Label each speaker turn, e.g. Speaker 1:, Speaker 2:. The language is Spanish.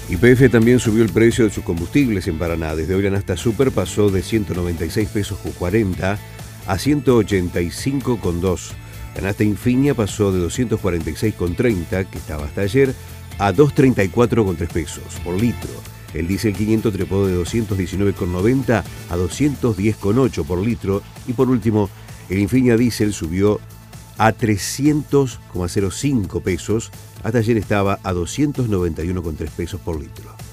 Speaker 1: YPF también subió el precio de sus combustibles en Paraná. Desde hoy la nafta super pasó de 196 pesos con 40 a 185,2. La nafta Infinia pasó de 246,30, que estaba hasta ayer, a 234,3 pesos por litro. El diésel 500 trepó de 219,90 a 210,8 por litro. Y por último, el Infinia Diesel subió a 300,05 pesos. Hasta ayer estaba a 291,3 pesos por litro.